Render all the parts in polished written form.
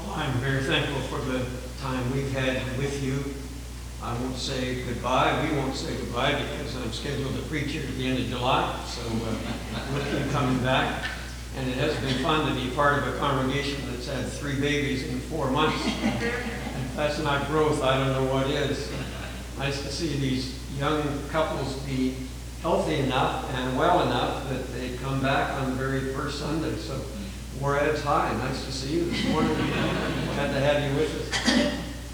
I'm very thankful for the time we've had with you. I won't say goodbye. We won't say goodbye because I'm scheduled to preach here at the end of July. So we'll keep coming back. And it has been fun to be part of a congregation that's had 3 babies in 4 months. If that's not growth, I don't know what is. Nice to see these young couples be healthy enough and well enough that they come back on the very first Sunday. So Juarez, hi, nice to see you this morning. Glad to have you with us.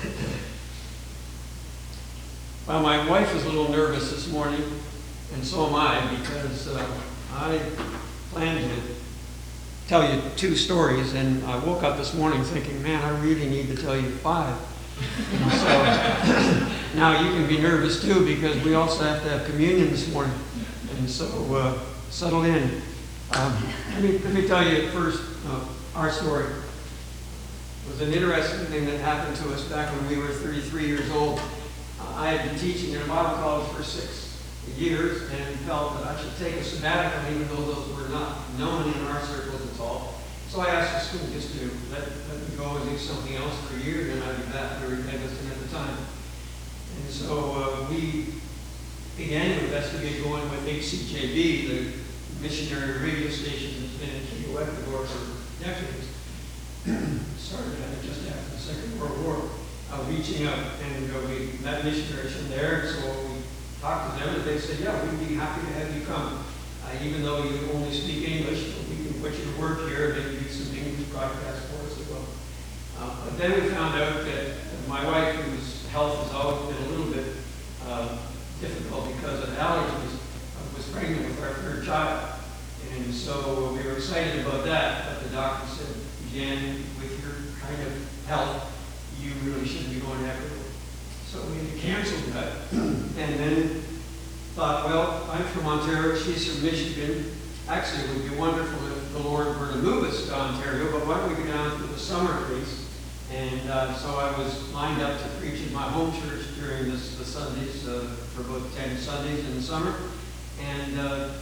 Well, my wife is a little nervous this morning, and so am I, because I planned to tell you 2 stories, and I woke up this morning thinking, man, I really need to tell you 5. And so now you can be nervous too, because we also have to have communion this morning, and so settle in. Let me tell you first our story. It was an interesting thing that happened to us back when we were 33 years old. I had been teaching in a Bible college for 6 years and felt that I should take a sabbatical, even though those were not known in our circles at all. So I asked the school just to let me go and do something else for a year, and then I'd be back. We were in Evanston at the time. And so we began to investigate going with HCJB, the missionary radio station that's been in Key Ecuador for decades. Started just after the Second World War, reaching out, and we met missionaries from there. So we talked to them, and they said, yeah, we'd be happy to have you come. Even though you only speak English, we can put you to work here, maybe do some English broadcast for us as well. But then we found out that my wife, whose health has always been a little bit difficult because of allergies, was pregnant with our 3rd child. And so we were excited about that, but the doctor said, Jan, with your kind of health, you really shouldn't be going to Ecuador. So we canceled that, and then thought, well, I'm from Ontario, she's from Michigan. Actually, it would be wonderful if the Lord were to move us to Ontario, but why don't we go down for the summer, please? And so I was lined up to preach in my home church during the Sundays, for about 10 Sundays in the summer. And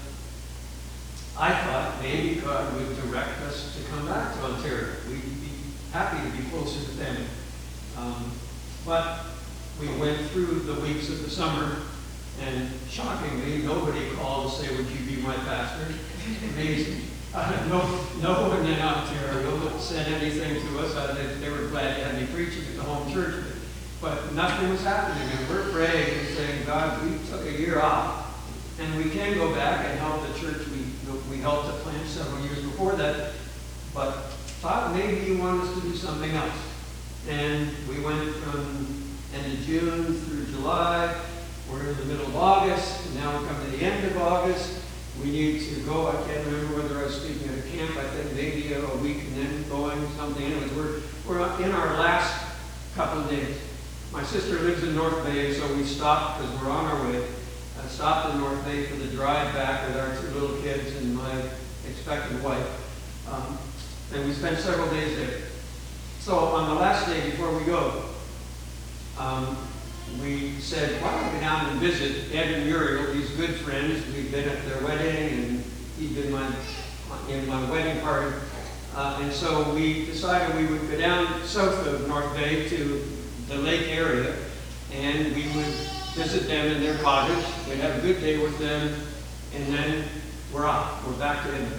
I thought maybe God would direct us to come back to Ontario. We'd be happy to be closer to family. But we went through the weeks of the summer, and shockingly, nobody called to say, would you be my pastor? Amazing. No one in Ontario said anything to us. They were glad to have me preaching at the home church, but nothing was happening. And we're praying and saying, God, we took a year off, and we can go back and help the church. We helped to plant several years before that, but thought maybe you want us to do something else. And we went from end of June through July. We're in the middle of August, and now we come to the end of August. We need to go. I can't remember whether I was speaking at a camp. I think maybe a week and then going something. Anyways, we're in our last couple of days. My sister lives in North Bay, so we stopped because we're on our way. I stopped in North Bay for the drive back with our 2 little kids and my expectant wife. And we spent several days there. So on the last day before we go, we said, why don't we go down and visit Ed and Muriel, these good friends. We've been at their wedding, and he'd been in my wedding party. And so we decided we would go down south of North Bay to the lake area, and we would visit them in their cottage. We'd have a good day with them, and then we're off. We're back to Edmonton.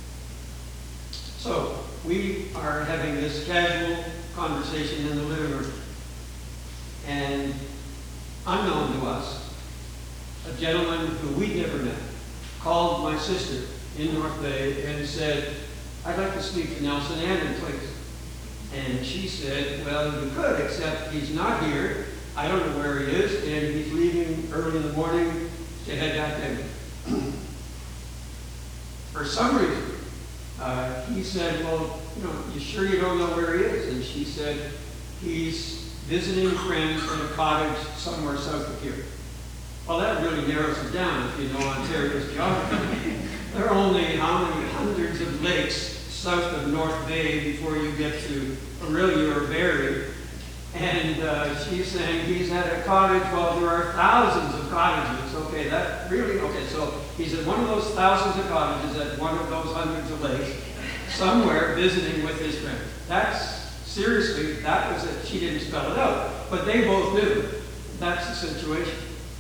So we are having this casual conversation in the living room. And unknown to us, a gentleman who we'd never met called my sister in North Bay and said, I'd like to speak to Nelson Andrew, please. And she said, well, you could, except he's not here. I don't know where he is, and he's leaving early in the morning to head back to Edmonton. For some reason, he said, well, you sure you don't know where he is? And she said, he's visiting friends in a cottage somewhere south of here. Well, that really narrows it down if you know Ontario's geography. There are only how many hundreds of lakes south of North Bay before you get to Orillia or Barrie. And she's saying he's at a cottage. Well, there are thousands of cottages. Okay, that really, okay, so he's at one of those thousands of cottages at one of those hundreds of lakes, somewhere visiting with his friends. That's seriously, that was it. She didn't spell it out. But they both knew that's the situation.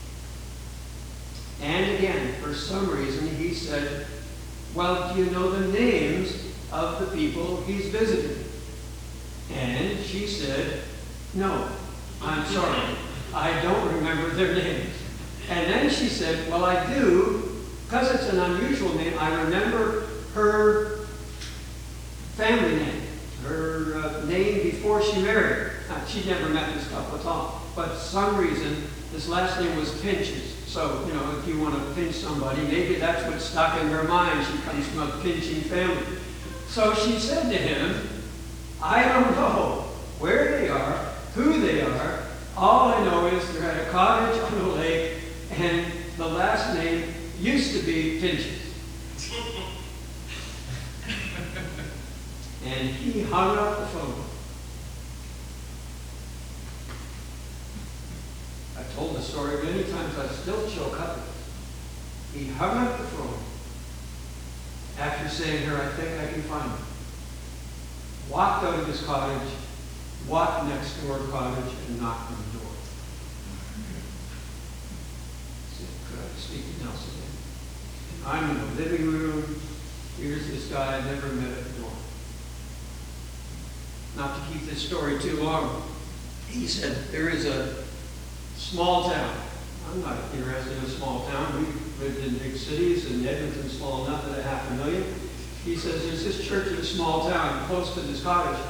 And again, for some reason, he said, well, do you know the names of the people he's visited? And she said, no, I'm sorry. I don't remember their names. And then she said, well, I do, because it's an unusual name, I remember her family name, her name before she married. She'd never met this couple at all. But for some reason, this last name was Pinches. So, you know, if you want to pinch somebody, maybe that's what stuck in her mind. She comes from a pinching family. So she said to him, I don't know where they are, who they are. All I know is they're at a cottage on the lake, and the last name used to be Pinches. And he hung up the phone. I've told the story many times, I still choke up. He hung up the phone after saying to her, I think I can find him. Walked out of his cottage, walked next door cottage, and knocked on the door. Said, could I speak to Nelson? I'm in the living room. Here's this guy I never met at the door. Not to keep this story too long, he said, there is a small town. I'm not interested in a small town. We lived in big cities, and Edmonton's small enough at 500,000. He says, there's this church in a small town close to this cottage.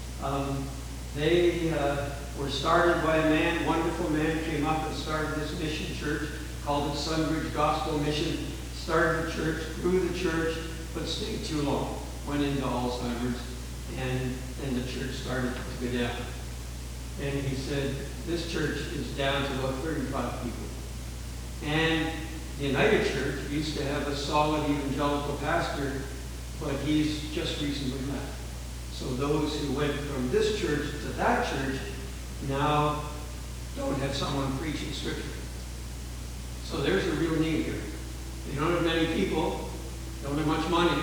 They were started by a man, wonderful man, came up and started this mission church, called it Sunbridge Gospel Mission. Started the church, grew the church, but stayed too long. Went into Alzheimer's, and the church started to go down. And he said, this church is down to about 35 people. And the United Church used to have a solid evangelical pastor, but he's just recently left. So those who went from this church to that church now don't have someone preaching Scripture. So there's a real need here. They don't have many people, don't have much money.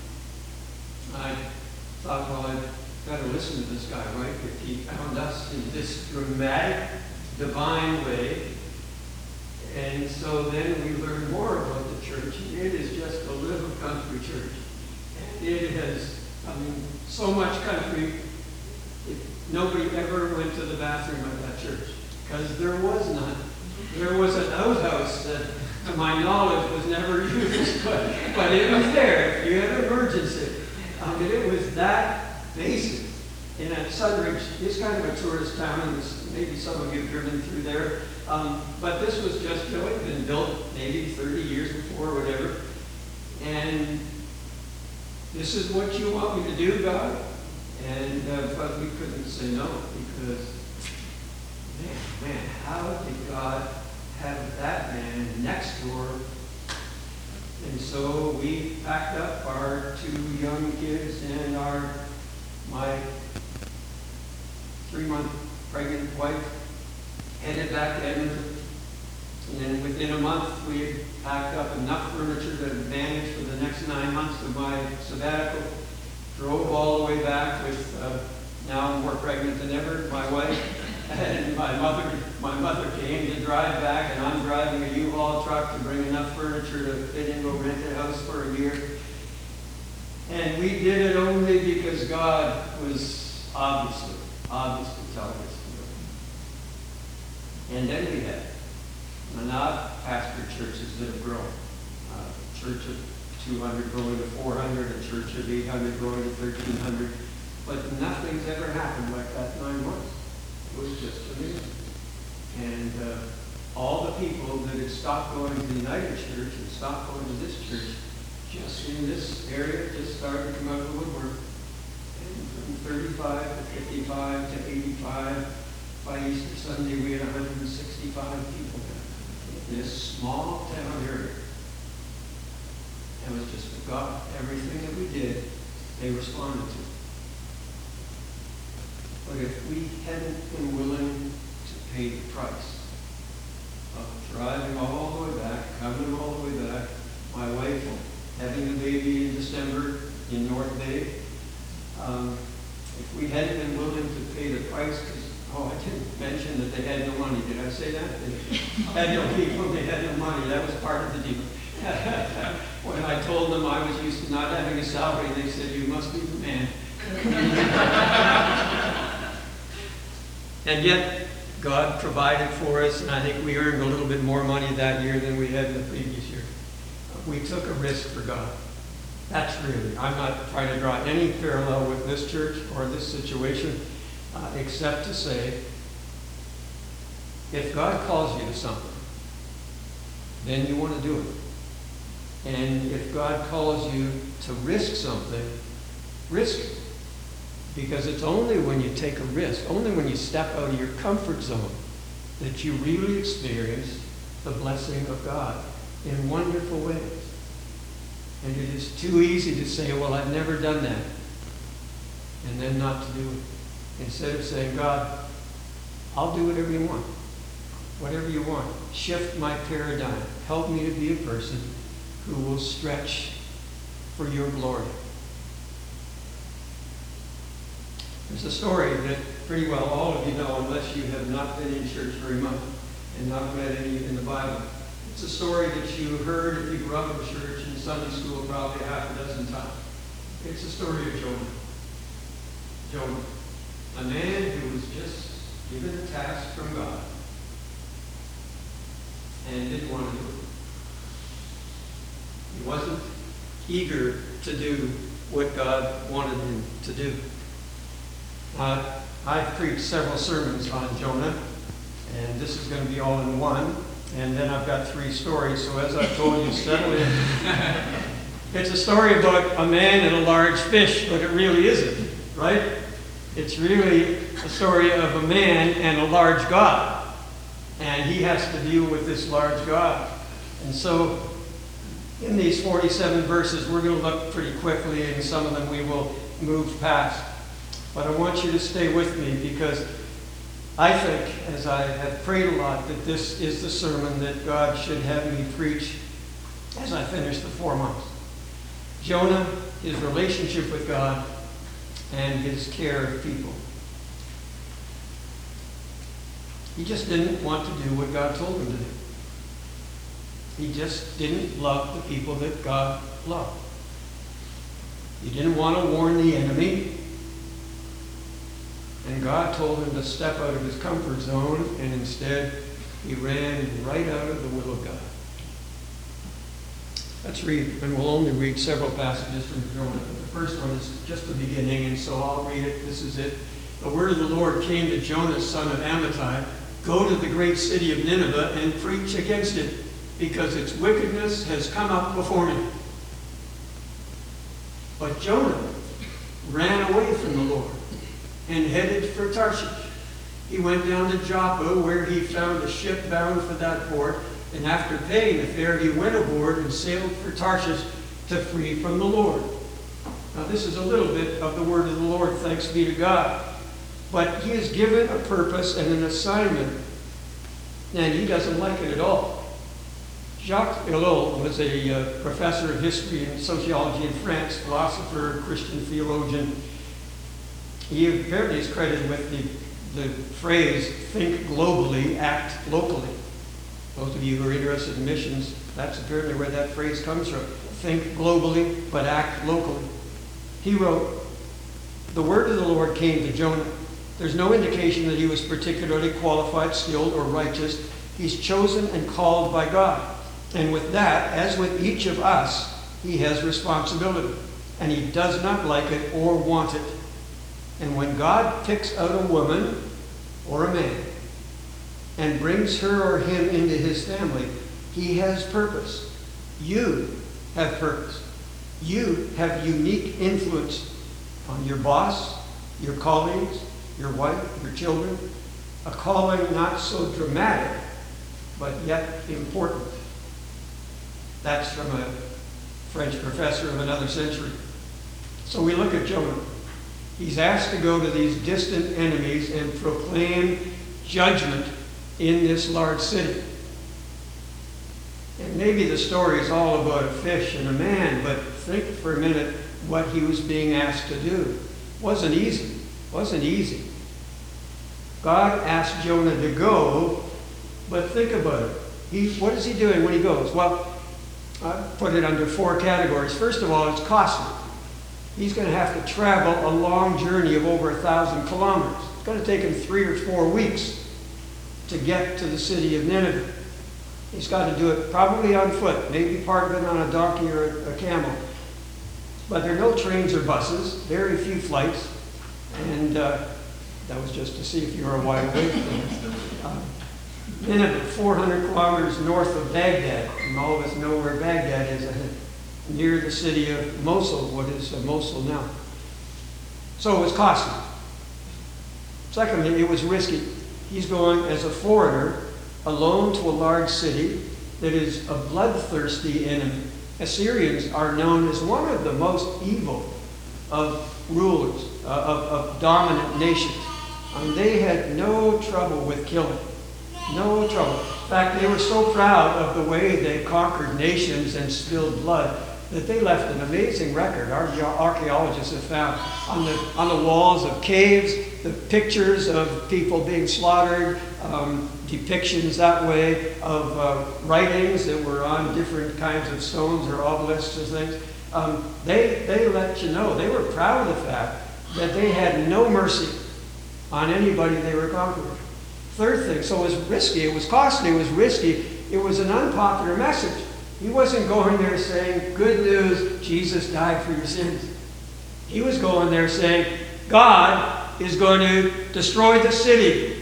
I thought, well, I'd better listen to this guy, right? If he found us in this dramatic, divine way. And so then we learned more about the church. It is just a little country church. And it has, so much country, nobody ever went to the bathroom at that church, because there was none. There was an outhouse that, to my knowledge, was never used, but it was there if you had an emergency. It was that basic. And at Sunbridge, it's kind of a tourist town, and maybe some of you have driven through there. But this was just, it had been built maybe 30 years before, or whatever. And this is what you want me to do, God? And but we couldn't say no, because man, how did God have that man next door? And so we packed up our 2 young kids and my 3-month pregnant wife, headed back to Edmonton. And then within a month, we had packed up enough furniture to manage for the next 9 months of my sabbatical. Drove all the way back with, now I'm more pregnant than ever, my wife. And my mother came to drive back, and I'm driving a U-Haul truck to bring enough furniture to fit in, go rent a house for a year. And we did it only because God was obviously telling us to do it. And then we had not pastored churches that have grown. A church of 200 growing to 400, a church of 800 growing to 1,300. But nothing's ever happened like that 9 months. It was just amazing. And all the people that had stopped going to the United Church and stopped going to this church, just in this area, just started to come out of the woodwork. And from 35 to 55 to 85, by Easter Sunday, we had 165 people in this small town area. It was just God. Everything that we did, they responded to. But if we hadn't been willing to pay the price of driving all the way back, coming all the way back, my wife having a baby in December in North Bay, if we hadn't been willing to pay the price, I didn't mention that they had no money. Did I say that? They had no people, they had no money. That was part of the deal. When I told them I was used to not having a salary, they said, "You must be the man." And yet, God provided for us, and I think we earned a little bit more money that year than we had in the previous year. We took a risk for God. That's really, I'm not trying to draw any parallel with this church or this situation, except to say, if God calls you to something, then you want to do it. And if God calls you to risk something, risk it. Because it's only when you take a risk, only when you step out of your comfort zone, that you really experience the blessing of God in wonderful ways. And it is too easy to say, "Well, I've never done that," and then not to do it. Instead of saying, "God, I'll do whatever you want. Whatever you want. Shift my paradigm. Help me to be a person who will stretch for your glory." There's a story that pretty well all of you know, unless you have not been in church very much and not read any in the Bible. It's a story that you heard if you grew up in church in Sunday school probably half a dozen times. It's the story of Jonah. Jonah, a man who was just given a task from God and didn't want to do it. He wasn't eager to do what God wanted him to do. I've preached several sermons on Jonah, and this is going to be all in one. And then I've got 3 stories, so as I've told you, settle in. It's a story about a man and a large fish, but it really isn't, right? It's really a story of a man and a large God. And he has to deal with this large God. And so, in these 47 verses, we're going to look pretty quickly, and some of them we will move past. But I want you to stay with me, because I think, as I have prayed a lot, that this is the sermon that God should have me preach as I finish the 4 months. Jonah, his relationship with God, and his care of people. He just didn't want to do what God told him to do. He just didn't love the people that God loved. He didn't want to warn the enemy. And God told him to step out of his comfort zone, and instead he ran right out of the will of God. Let's read, and we'll only read several passages from Jonah. The first one is just the beginning, and so I'll read it. This is it. The word of the Lord came to Jonah, son of Amittai. Go to the great city of Nineveh and preach against it, because its wickedness has come up before me. But Jonah ran away from the Lord and headed for Tarshish. He went down to Joppa, where he found a ship bound for that port, and after paying the fare, he went aboard and sailed for Tarshish to flee from the Lord. Now, this is a little bit of the word of the Lord, thanks be to God. But he is given a purpose and an assignment, and he doesn't like it at all. Jacques Ellul was a professor of history and sociology in France, philosopher, Christian theologian. He apparently is credited with the phrase, think globally, act locally. Those of you who are interested in missions, that's apparently where that phrase comes from. Think globally, but act locally. He wrote, the word of the Lord came to Jonah. There's no indication that he was particularly qualified, skilled, or righteous. He's chosen and called by God. And with that, as with each of us, he has responsibility. And he does not like it or want it. And when God picks out a woman or a man and brings her or him into his family, he has purpose. You have purpose. You have unique influence on your boss, your colleagues, your wife, your children. A calling not so dramatic, but yet important. That's from a French professor of another century. So we look at Jonah. He's asked to go to these distant enemies and proclaim judgment in this large city. And maybe the story is all about a fish and a man, but think for a minute what he was being asked to do. It wasn't easy. Wasn't easy. God asked Jonah to go, but think about it. What is he doing when he goes? Well, I put it under 4 categories. First of all, it's costly. He's going to have to travel a long journey of over 1,000 kilometers. It's going to take him 3 or 4 weeks to get to the city of Nineveh. He's got to do it probably on foot, maybe part of it on a donkey or a camel. But there are no trains or buses, very few flights, and that was just to see if you were wide awake. Nineveh, 400 kilometers north of Baghdad, and all of us know where Baghdad is, near the city of Mosul, what is Mosul now. So it was costly. Secondly, it was risky. He's going as a foreigner, alone to a large city that is a bloodthirsty enemy. Assyrians are known as one of the most evil of rulers, of dominant nations. They had no trouble with killing. No trouble. In fact, they were so proud of the way they conquered nations and spilled blood that they left an amazing record. Our archaeologists have found on the walls of caves the pictures of people being slaughtered, depictions that way of writings that were on different kinds of stones or obelisks or things. They let you know, they were proud of the fact that they had no mercy on anybody they were conquering. Third thing, so it was risky, it was costly, it was risky, it was an unpopular message. He wasn't going there saying, good news, Jesus died for your sins. He was going there saying, God is going to destroy the city.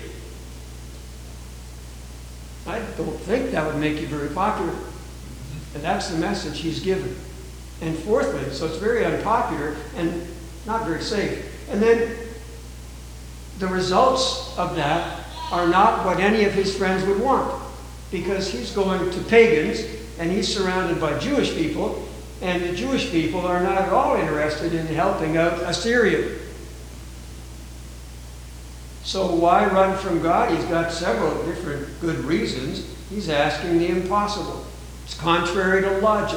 I don't think that would make you very popular. And that's the message he's given. And fourthly, so it's very unpopular and not very safe. And then the results of that are not what any of his friends would want, because he's going to pagans and he's surrounded by Jewish people, and the Jewish people are not at all interested in helping out Assyria. So why run from God? He's got several different good reasons. He's asking the impossible. It's contrary to logic.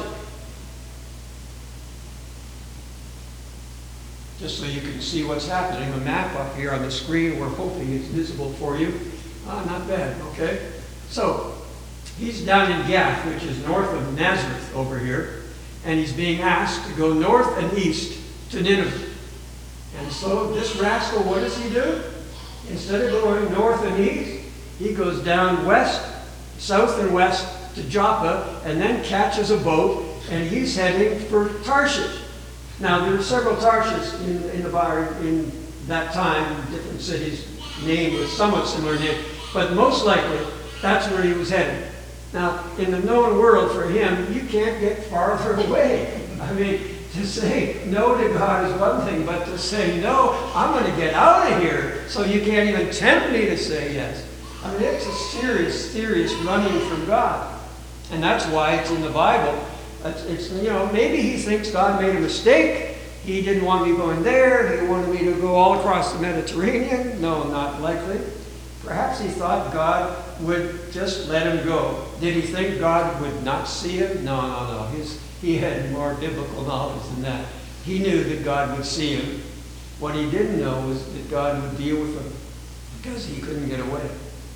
Just so you can see what's happening, a map up here on the screen, we're hoping it's visible for you. Not bad, okay? So, he's down in Gath, which is north of Nazareth over here, and he's being asked to go north and east to Nineveh. And so this rascal, what does he do? Instead of going north and east, he goes down west, south and west to Joppa, and then catches a boat, and he's heading for Tarshish. Now, there were several Tarshish in the Bible in that time, different cities named with somewhat similar name, but most likely that's where he was headed. Now, in the known world for him, you can't get farther away. I mean, to say no to God is one thing, but to say no, I'm going to get out of here, so you can't even tempt me to say yes. I mean, it's a serious, serious running from God. And that's why it's in the Bible. It's maybe he thinks God made a mistake. He didn't want me going there. He wanted me to go all across the Mediterranean. No, not likely. Perhaps he thought God would just let him go. Did he think God would not see him? No. He had more biblical knowledge than that. He knew that God would see him. What he didn't know was that God would deal with him because he couldn't get away.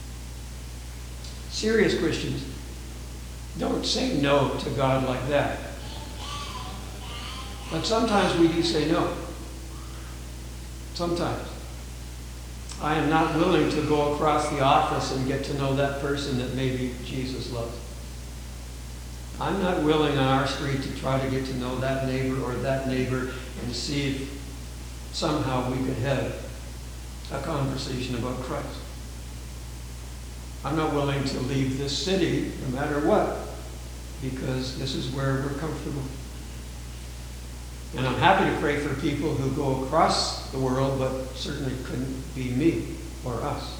Serious Christians don't say no to God like that. But sometimes we do say no. Sometimes. I am not willing to go across the office and get to know that person that maybe Jesus loves. I'm not willing on our street to try to get to know that neighbor or that neighbor and see if somehow we could have a conversation about Christ. I'm not willing to leave this city no matter what, because this is where we're comfortable. And I'm happy to pray for people who go across the world, but certainly couldn't be me or us.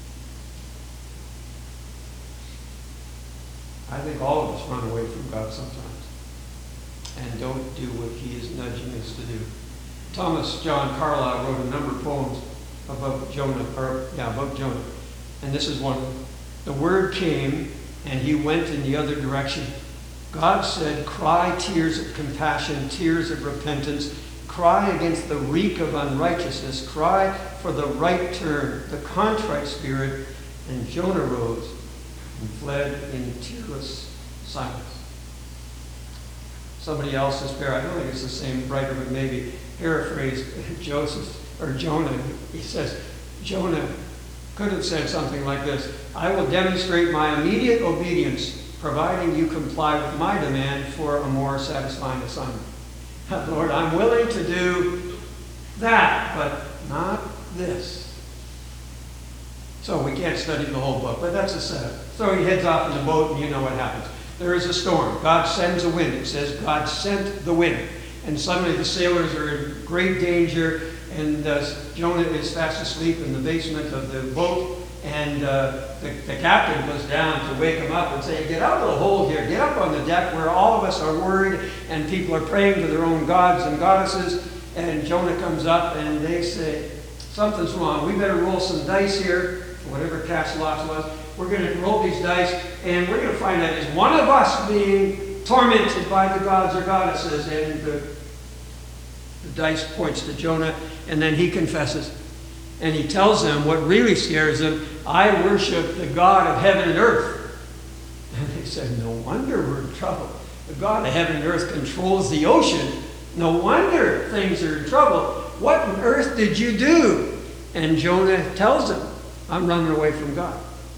I think all of us run away from God sometimes and don't do what he is nudging us to do. Thomas John Carlyle wrote a number of poems about Jonah. And this is one of them. The word came and he went in the other direction. God said, cry tears of compassion, tears of repentance. cry against the reek of unrighteousness, cry for the right turn, the contrite spirit. And Jonah rose and fled in tearless silence. Somebody else's prayer, I don't think it's the same writer, but maybe paraphrased Jonah. He says, Jonah could have said something like this: I will demonstrate my immediate obedience, providing you comply with my demand for a more satisfying assignment. Lord, I'm willing to do that, but not this. So we can't study the whole book, but that's a setup. So he heads off in the boat, and you know what happens. There is a storm. God sends a wind. It says God sent the wind. And suddenly the sailors are in great danger, and Jonah is fast asleep in the basement of the boat. And the captain goes down to wake him up and say, get out of the hold here. Get up on the deck where all of us are worried and people are praying to their own gods and goddesses. And Jonah comes up and they say, something's wrong. We better roll some dice here, whatever cast lots was. We're going to roll these dice and we're going to find out, is one of us being tormented by the gods or goddesses? And the dice points to Jonah, and then he confesses. And he tells them what really scares them: I worship the God of heaven and earth. And they said, no wonder we're in trouble. The God of heaven and earth controls the ocean. No wonder things are in trouble. What on earth did you do? And Jonah tells them, I'm running away from God.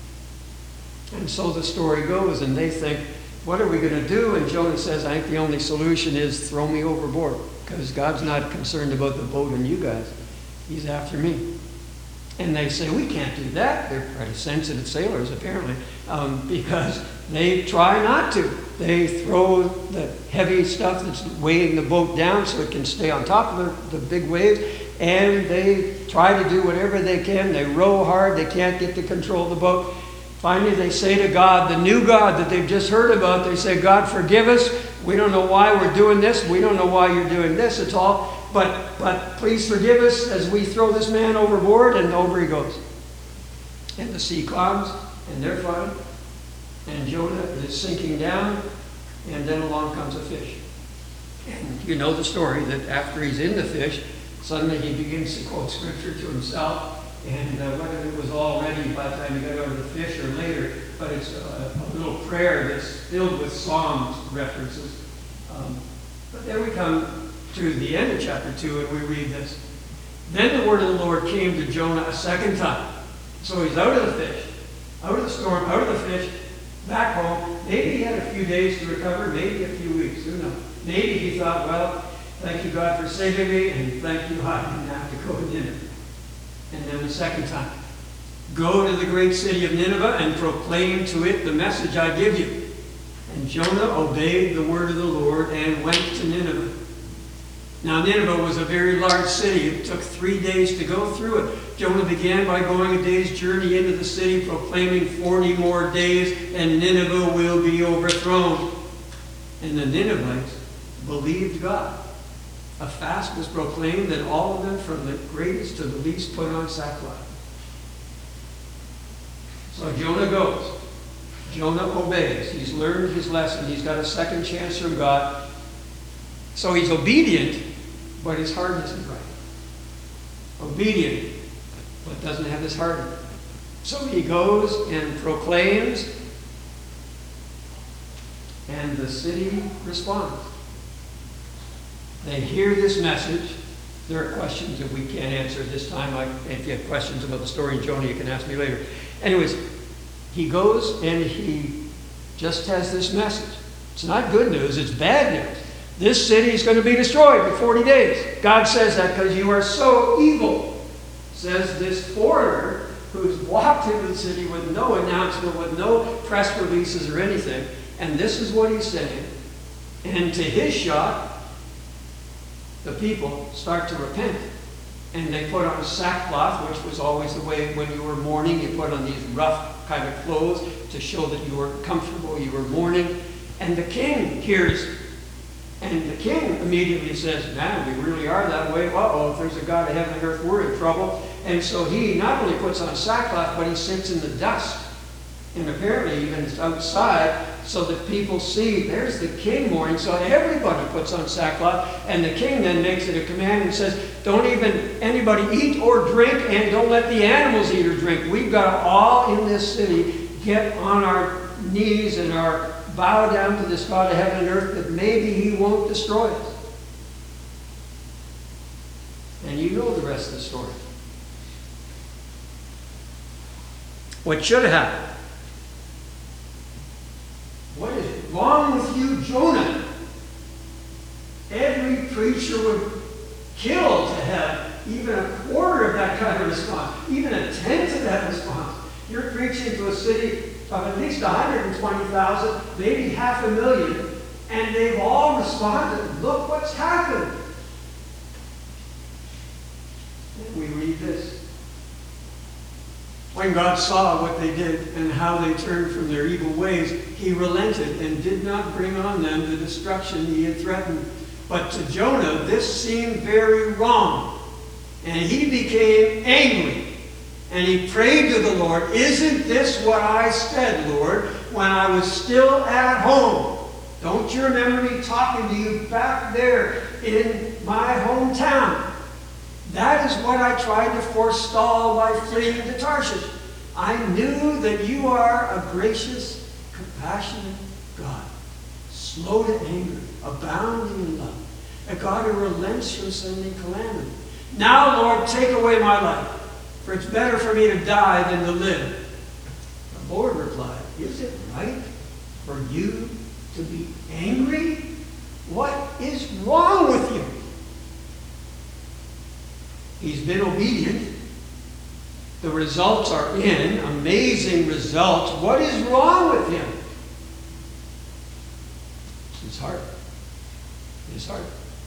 And so the story goes, and they think, what are we going to do? And Jonah says, I think the only solution is throw me overboard, because God's not concerned about the boat and you guys. He's after me. And they say, we can't do that. They're pretty sensitive sailors, apparently, because they try not to. They throw the heavy stuff that's weighing the boat down so it can stay on top of the big waves, and they try to do whatever they can. They row hard. They can't get to control the boat. Finally, they say to God, the new God that they've just heard about, they say, God, forgive us. We don't know why we're doing this. We don't know why you're doing this at all. But please forgive us as we throw this man overboard, and over he goes. And the sea calms, and they're fine. And Jonah is sinking down, and then along comes a fish. And you know the story that after he's in the fish, suddenly he begins to quote scripture to himself. And whether it was all ready by the time he got out of the fish or later, but it's a little prayer that's filled with Psalms references. But then we come to the end of chapter 2, and we read this. Then the word of the Lord came to Jonah a second time. So he's out of the fish, out of the storm, out of the fish, back home. Maybe he had a few days to recover, maybe a few weeks, who knows. Maybe he thought, well, thank you, God, for saving me, and thank you, I didn't have to go to Nineveh. And then the second time, go to the great city of Nineveh and proclaim to it the message I give you. And Jonah obeyed the word of the Lord and went to Nineveh. Now Nineveh was a very large city. It took 3 days to go through it. Jonah began by going a day's journey into the city, proclaiming 40 more days, and Nineveh will be overthrown. And the Ninevites believed God. A fast was proclaimed, and all of them, from the greatest to the least, put on sackcloth. So Jonah goes. Jonah obeys. He's learned his lesson. He's got a second chance from God. So he's obedient, but his heart isn't right. Obedient, but doesn't have his heart in it. So he goes and proclaims, and the city responds. They hear this message. There are questions that we can't answer at this time. If you have questions about the story in Jonah, you can ask me later. Anyways, he goes and he just has this message. It's not good news, it's bad news. This city is going to be destroyed in 40 days. God says that because you are so evil, says this foreigner who's walked into the city with no announcement, with no press releases or anything. And this is what he's saying. And to his shock, the people start to repent. And they put on sackcloth, which was always the way when you were mourning. You put on these rough kind of clothes to show that you were comfortable, you were mourning. And the king hears, and the king immediately says, man, we really are that way. Uh-oh, if there's a God of heaven and earth, we're in trouble. And so he not only puts on sackcloth, but he sits in the dust. And apparently even it's outside so that people see there's the king mourning. So everybody puts on sackcloth. And the king then makes it a command and says, don't even anybody eat or drink, and don't let the animals eat or drink. We've got to all in this city get on our knees and bow down to this God of heaven and earth that maybe he won't destroy us. And you know the rest of the story. What should have happened? What is wrong with you, Jonah? Every preacher would kill to have even a quarter of that kind of response, even a tenth of that response. You're preaching to a city of at least 120,000, maybe 500,000, and they've all responded. Look what's happened. And we read this. When God saw what they did and how they turned from their evil ways, he relented and did not bring on them the destruction he had threatened. But to Jonah, this seemed very wrong. And he became angry. And he prayed to the Lord, isn't this what I said, Lord, when I was still at home? Don't you remember me talking to you back there in my hometown? That is what I tried to forestall by fleeing to Tarshish. I knew that you are a gracious, compassionate God, slow to anger, abounding in love, a God who relents from sending calamity. Now, Lord, take away my life, for it's better for me to die than to live. The Lord replied, is it right for you to be angry? What is wrong with you? He's been obedient. The results are in. Amazing results. What is wrong with him? His heart. His heart.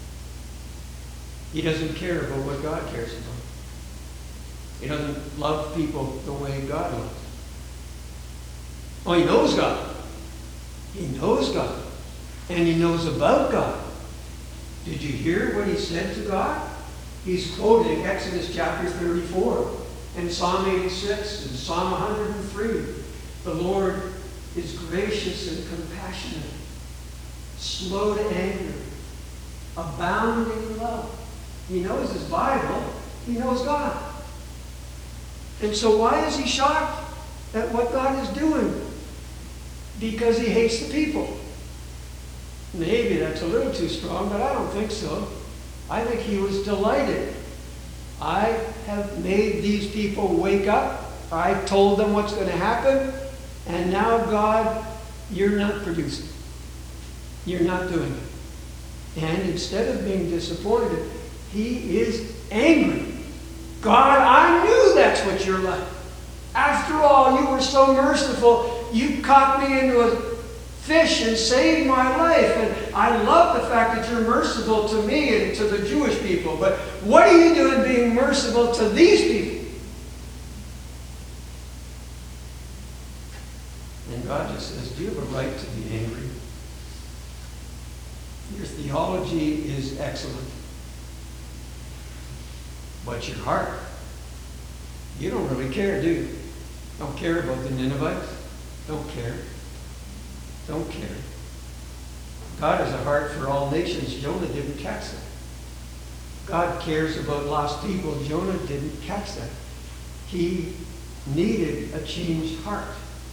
He doesn't care about what God cares about. He doesn't love people the way God loves. Oh, he knows God. He knows God. And he knows about God. Did you hear what he said to God? He's quoting Exodus chapter 34 and Psalm 86 and Psalm 103. The Lord is gracious and compassionate, slow to anger, abounding in love. He knows his Bible. He knows God. And so why is he shocked at what God is doing? Because he hates the people. Maybe that's a little too strong, but I don't think so. I think he was delighted. I have made these people wake up. I told them what's going to happen. And now, God, you're not producing. You're not doing it. And instead of being disappointed, he is angry. God, I knew that's what you're like. After all, you were so merciful. You caught me into a fish and saved my life. And I love the fact that you're merciful to me and to the Jewish people. But what are you doing being merciful to these people? And God just says, do you have a right to be angry? Your theology is excellent. But your heart, you don't really care, do you? Don't care about the Ninevites. Don't care. Don't care. God has a heart for all nations. Jonah didn't catch that. God cares about lost people. Jonah didn't catch that. He needed a changed heart.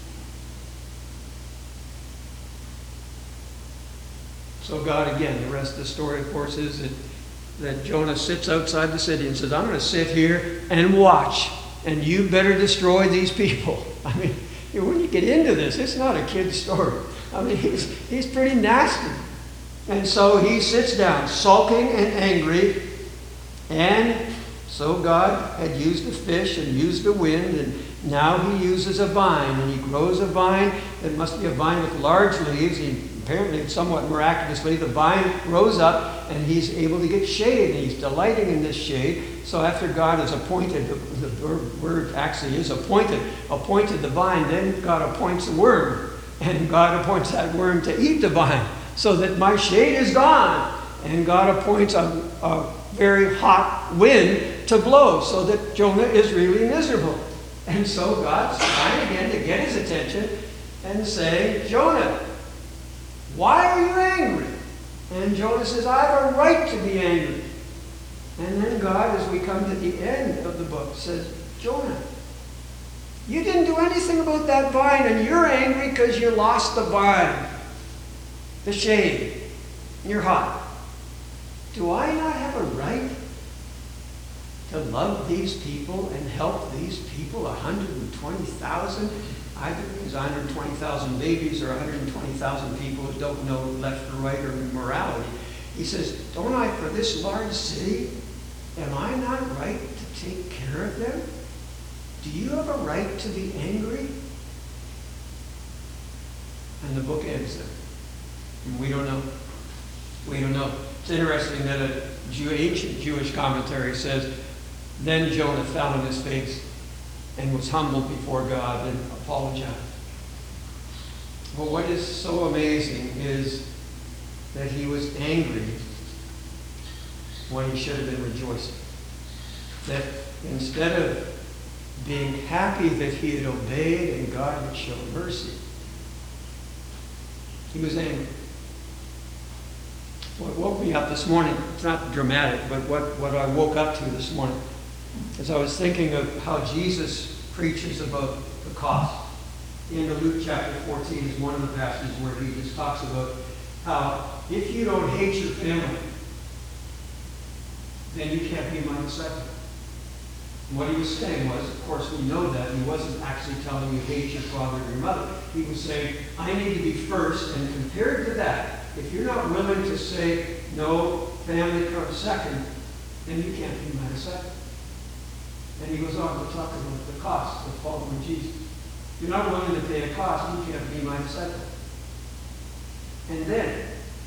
So God, again, the rest of the story, of course, is that Jonah sits outside the city and says, I'm going to sit here and watch, and you better destroy these people. I mean, when you get into this, it's not a kid's story. I mean, he's pretty nasty. And so he sits down, sulking and angry. And so God had used the fish and used the wind, and now he uses a vine. And he grows a vine. It must be a vine with large leaves. Apparently, somewhat miraculously, the vine grows up, and he's able to get shade. And he's delighting in this shade. So after God has appointed, the word actually is appointed the vine, then God appoints the worm. And God appoints that worm to eat the vine, so that my shade is gone. And God appoints a very hot wind to blow, so that Jonah is really miserable. And so God's trying again to get his attention and say, Jonah, why are you angry? And Jonah says, I have a right to be angry. And then God, as we come to the end of the book, says, Jonah, you didn't do anything about that vine, and you're angry because you lost the vine, the shade. You're hot. Do I not have a right to love these people and help these people, 120,000? Either means 120,000 babies or 120,000 people who don't know left or right or morality. He says, don't I, for this large city, am I not right to take care of them? Do you have a right to be angry? And the book ends there. And we don't know. We don't know. It's interesting that an ancient Jewish commentary says, then Jonah fell on his face and was humbled before God and apologized. But what is so amazing is that he was angry when he should have been rejoicing. That instead of being happy that he had obeyed and God had shown mercy, he was angry. What woke me up this morning, it's not dramatic, but what I woke up to this morning, as I was thinking of how Jesus preaches about the cost. In Luke chapter 14 is one of the passages where he just talks about how if you don't hate your family, then you can't be my disciple. And what he was saying was, of course we know that, he wasn't actually telling you hate your father or your mother. He was saying, I need to be first, and compared to that, if you're not willing to say, no, family comes second, then you can't be my disciple. And he goes on to talk about the cost of following Jesus. If you're not willing to pay a cost, you can't be my disciple. And then,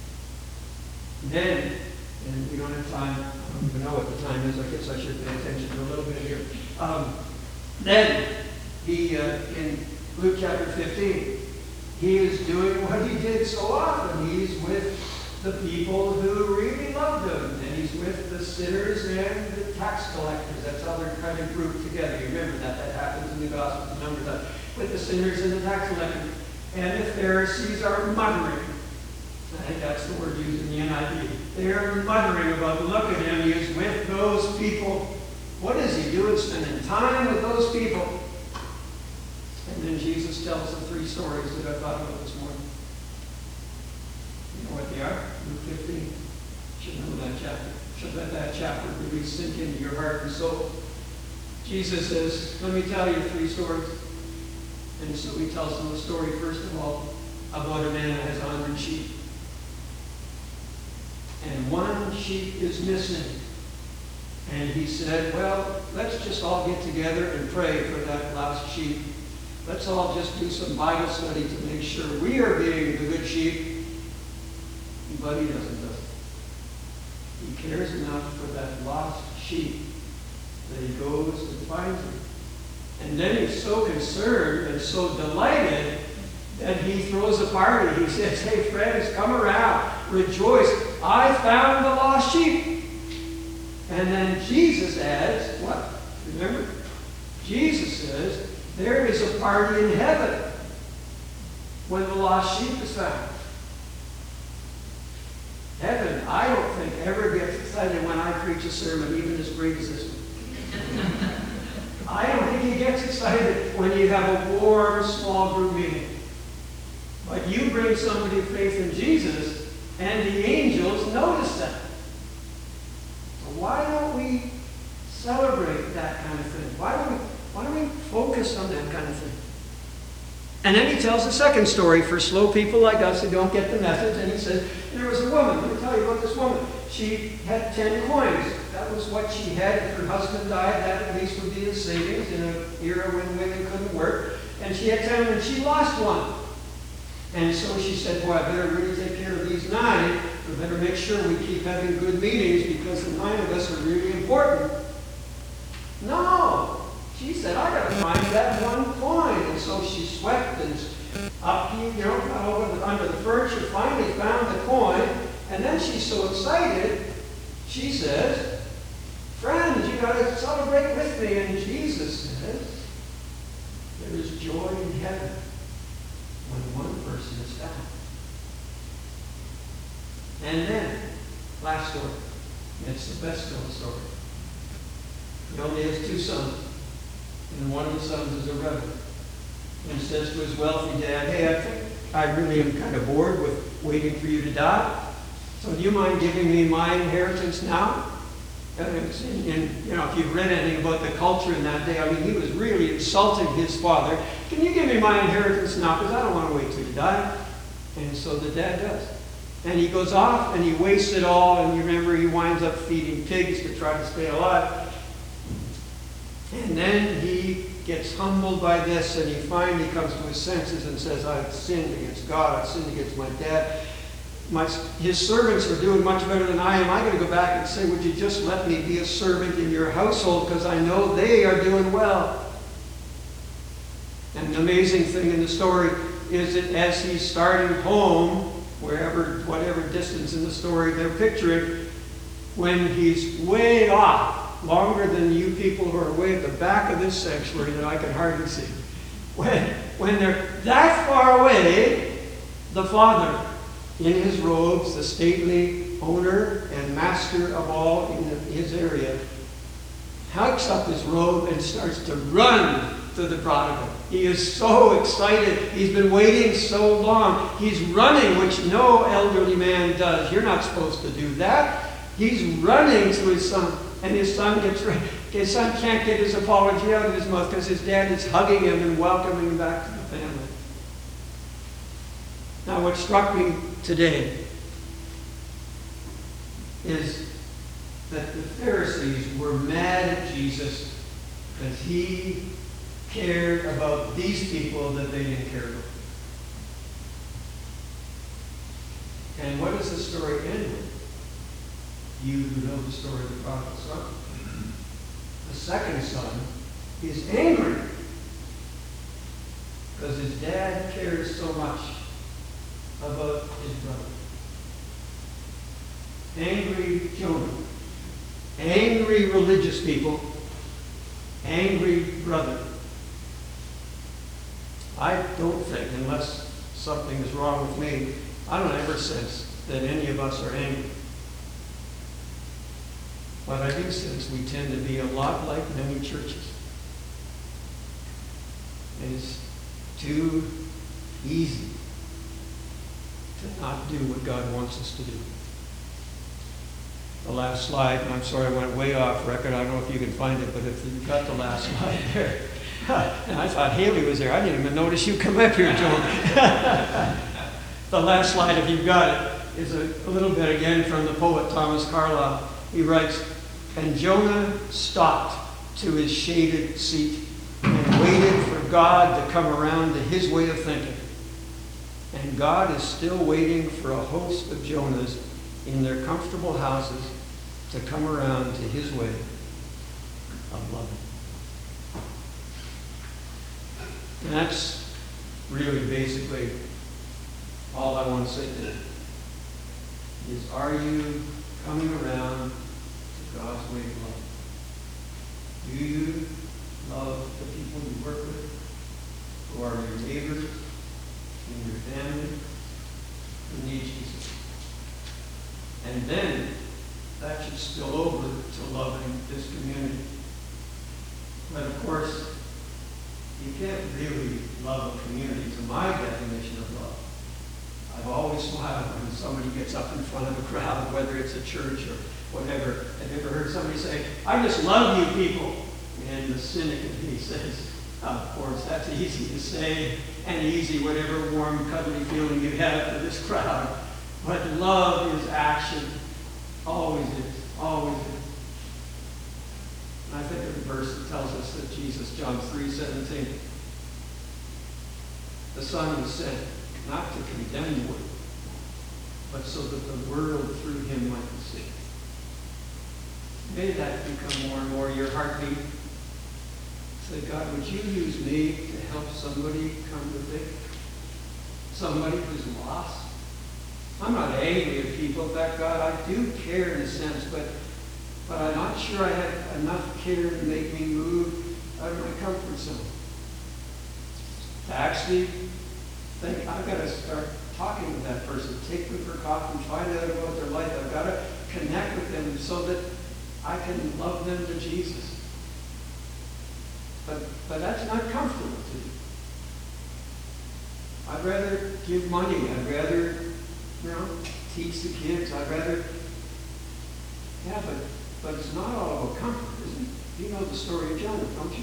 and we don't have time, I don't even know what the time is, I guess I should pay attention to a little bit here. Then, he, in Luke chapter 15, he is doing what he did so often. He's with the people who really loved him. And he's with the sinners and the tax collectors. That's how they're kind of grouped together. You remember that. That happens in the Gospels a number of times. With the sinners and the tax collectors. And the Pharisees are muttering. I think that's the word used in the NIV. They're muttering about, look at him. He's with those people. What is he doing? Spending time with those people. And then Jesus tells the three stories that I thought about this morning. You know what they are? Luke 15. You should know that chapter. Should let that chapter really sink into your heart and soul. Jesus says, let me tell you three stories. And so he tells them a story, first of all, about a man that has 100 sheep. And one sheep is missing. And he said, well, let's just all get together and pray for that lost sheep. Let's all just do some Bible study to make sure we are being the good sheep. But he doesn't do it. He cares enough for that lost sheep that he goes and finds him. And then he's so concerned and so delighted that he throws a party. He says, hey friends, come around, rejoice. I found the lost sheep. And then Jesus adds, what? Remember? Jesus says, there is a party in heaven when the lost sheep is found. Heaven, I don't think, ever gets excited when I preach a sermon, even as great as this one. I don't think he gets excited when you have a warm, small group meeting. But you bring somebody to faith in Jesus, and the angels notice that. So why don't we celebrate that kind of thing? Why don't we focus on that kind of thing? And then he tells a second story for slow people like us who don't get the message. And he says, there was a woman. Let me tell you about this woman. She had 10 coins. That was what she had. If her husband died, that at least would be his savings in an era when women couldn't work. And she had 10 and she lost one. And so she said, boy, I better really take care of these 9. We better make sure we keep having good meetings because the 9 of us are really important. No. She said, I got to find that one coin. And so she swept and up, under the furniture, finally found the coin. And then she's so excited, she says, friends, you got to celebrate with me. And Jesus says, There is joy in heaven when one person is found. And then, last story. It's the best of the story. He only has 2 sons. And one of the sons is a rebel. And says to his wealthy dad, hey, I think I really am kind of bored with waiting for you to die. So do you mind giving me my inheritance now? And if you've read anything about the culture in that day, I mean, he was really insulting his father. Can you give me my inheritance now? Because I don't want to wait till you die. And so the dad does. And he goes off and he wastes it all. And you remember he winds up feeding pigs to try to stay alive. And then he gets humbled by this, and he finally comes to his senses and says, I've sinned against God, I've sinned against my dad. His servants are doing much better than I am. I'm going to go back and say, would you just let me be a servant in your household, because I know they are doing well. And the amazing thing in the story is that as he's starting home, whatever distance in the story they're picturing, when he's way off, longer than you people who are way at the back of this sanctuary that I can hardly see. When they're that far away, the father, in his robes, the stately owner and master of all in his area, hikes up his robe and starts to run to the prodigal. He is so excited. He's been waiting so long. He's running, which no elderly man does. You're not supposed to do that. He's running to his son. And his son can't get his apology out of his mouth because his dad is hugging him and welcoming him back to the family. Now, what struck me today is that the Pharisees were mad at Jesus because he cared about these people that they didn't care about. And what does the story end with? You who know the story of the prodigal son. The second son is angry because his dad cares so much about his brother. Angry Jonah. Angry religious people. Angry brother. I don't think, unless something is wrong with me, I don't ever sense that any of us are angry. But I do sense we tend to be a lot like many churches. And it's too easy to not do what God wants us to do. The last slide, and I'm sorry I went way off record. I don't know if you can find it, but if you've got the last slide there. And I thought Haley was there. I didn't even notice you come up here, Joan. The last slide, if you've got it, is a little bit again from the poet Thomas Carlyle. He writes, and Jonah stopped to his shaded seat and waited for God to come around to his way of thinking. And God is still waiting for a host of Jonahs in their comfortable houses to come around to his way of loving. And that's really basically all I want to say today. Is, are you coming around to God's way of love? Do you love the people you work with, who are your neighbors, in your family, who need Jesus? And then that should spill over to loving this community. But of course, you can't really love a community to my definition of love. I've always smiled when somebody gets up in front of a crowd, whether it's a church or whatever. Have you ever heard somebody say, I just love you people? And the cynic in me says, of course, that's easy to say, and easy, whatever warm, cuddly feeling you have for this crowd. But love is action. Always is. Always is. And I think of the verse that tells us that Jesus, John 3:17, the Son was sent not to condemn the world, but so that the world through him might be saved. May that become more and more your heartbeat. Say, God, would you use me to help somebody come to faith? Somebody who's lost? I'm not angry at people. In fact, God, I do care in a sense, but I'm not sure I have enough care to make me move out of my comfort zone. To actually think, I've got to start talking with that person, take them for coffee, find out about their life. I've got to connect with them so that I can love them to Jesus. But that's not comfortable to do. I'd rather give money. I'd rather, teach the kids. I'd rather, but it's not all about comfort, is it? You know the story of Jonah, don't you?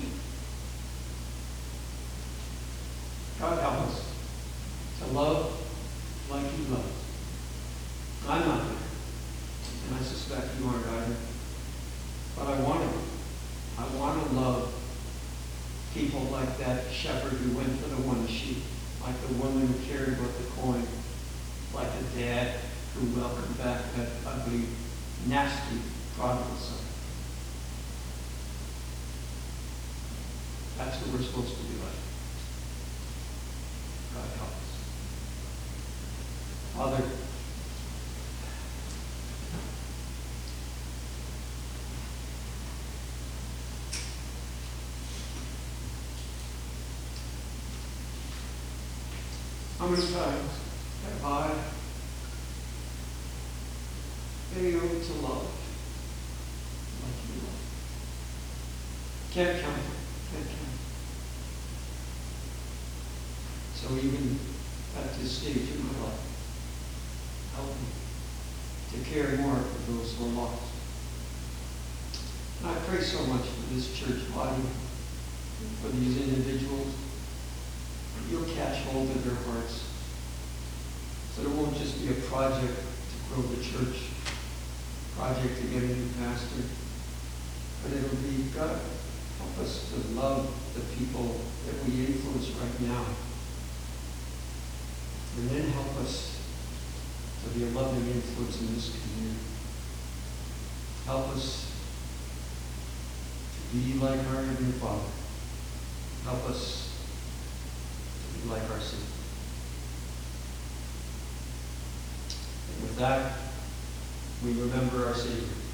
God help us to love like He loves. I'm not there, and I suspect you aren't either. But I want to love people like that shepherd who went for the one sheep, like the woman who cared about the coin, like a dad who welcomed back that ugly, nasty prodigal son. That's what we're supposed to be like. God help us. Father, how many times have I failed to love like you love? Can't count it. Can't count it. So even at this stage in my life, help me to care more for those who are lost. And I pray so much for this church body, for these individuals. You'll catch hold of their hearts, so it won't just be a project to grow the church, project to get a new pastor, but it'll be, God, help us to love the people that we influence right now, and then help us to be a loving influence in this community. Help us to be like our Heavenly Father. Help us like our Savior. And with that, we remember our Savior.